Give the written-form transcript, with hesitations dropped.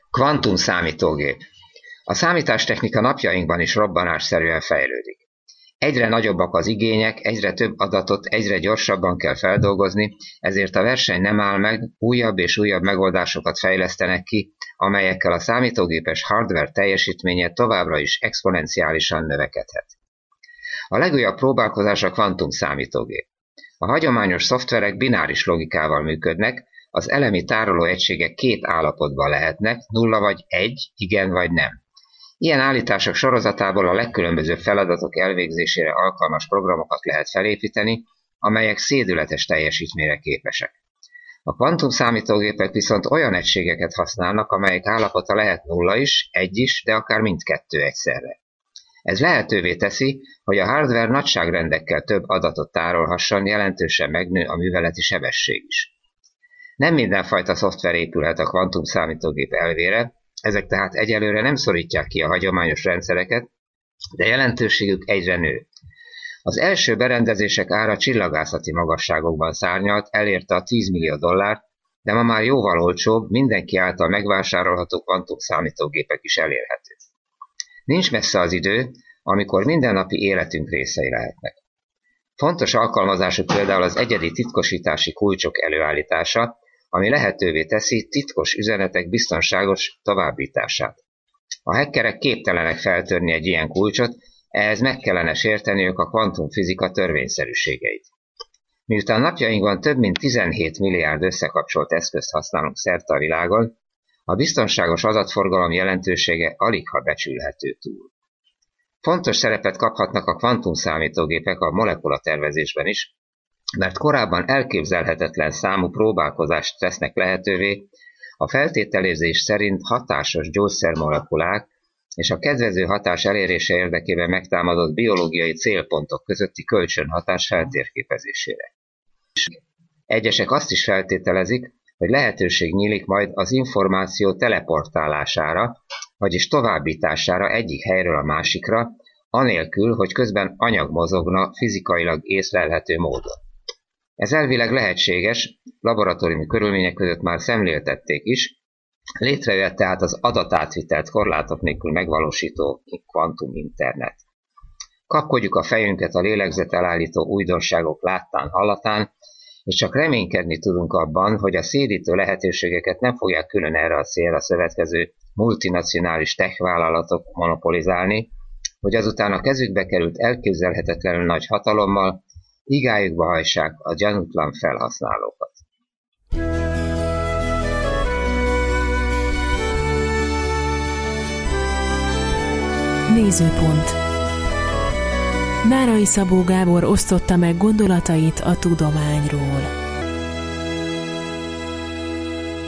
Kvantum számítógép. A számítástechnika napjainkban is robbanásszerűen fejlődik. Egyre nagyobbak az igények, egyre több adatot egyre gyorsabban kell feldolgozni, ezért a verseny nem áll meg, újabb és újabb megoldásokat fejlesztenek ki, amelyekkel a számítógépes hardware teljesítménye továbbra is exponenciálisan növekedhet. A legújabb próbálkozás a kvantum számítógép. A hagyományos szoftverek bináris logikával működnek, az elemi tárolóegységek két állapotban lehetnek, 0 vagy 1, igen vagy nem. Ilyen állítások sorozatából a legkülönbözőbb feladatok elvégzésére alkalmas programokat lehet felépíteni, amelyek szédületes teljesítményre képesek. A kvantum számítógépek viszont olyan egységeket használnak, amelyek állapota lehet 0 is, 1 is, de akár mindkettő egyszerre. Ez lehetővé teszi, hogy a hardware nagyságrendekkel több adatot tárolhasson, jelentősen megnő a műveleti sebesség is. Nem mindenfajta szoftver épülhet a kvantum számítógép elvére, ezek tehát egyelőre nem szorítják ki a hagyományos rendszereket, de jelentőségük egyre nő. Az első berendezések ára csillagászati magasságokban szárnyalt, elérte a $10 millió, de ma már jóval olcsóbb, mindenki által megvásárolható kvantum számítógépek is elérhető. Nincs messze az idő, amikor mindennapi életünk részei lehetnek. Fontos alkalmazásuk például az egyedi titkosítási kulcsok előállítása, ami lehetővé teszi titkos üzenetek biztonságos továbbítását. A hackerek képtelenek feltörni egy ilyen kulcsot, ehhez meg kellene sérteniük a kvantumfizika törvényszerűségeit. Miután napjainkban több mint 17 milliárd összekapcsolt eszközt használunk szerte a világon, a biztonságos adatforgalom jelentősége aligha becsülhető túl. Fontos szerepet kaphatnak a kvantum számítógépek a molekulatervezésben is, mert korábban elképzelhetetlen számú próbálkozást tesznek lehetővé, a feltételezés szerint hatásos gyógyszermolekulák és a kedvező hatás elérése érdekében megtámadott biológiai célpontok közötti kölcsönhatás feltérképezésére. Egyesek azt is feltételezik, hogy lehetőség nyílik majd az információ teleportálására, vagyis továbbítására egyik helyről a másikra, anélkül, hogy közben anyag mozogna fizikailag észlelhető módon. Ez elvileg lehetséges, laboratóriumi körülmények között már szemléltették is, létrejött tehát az adatátvitelt korlátok nélkül megvalósító kvantum internet. Kapkodjuk a fejünket a lélegzet elállító újdonságok láttán hallatán, és csak reménykedni tudunk abban, hogy a szédítő lehetőségeket nem fogják külön erre a célra szövetkező multinacionális tech-vállalatok monopolizálni, hogy azután a kezükbe került elképzelhetetlenül nagy hatalommal igájukba hajtsák a gyanútlan felhasználókat. Nézőpont. Nárai Szabó Gábor osztotta meg gondolatait a tudományról.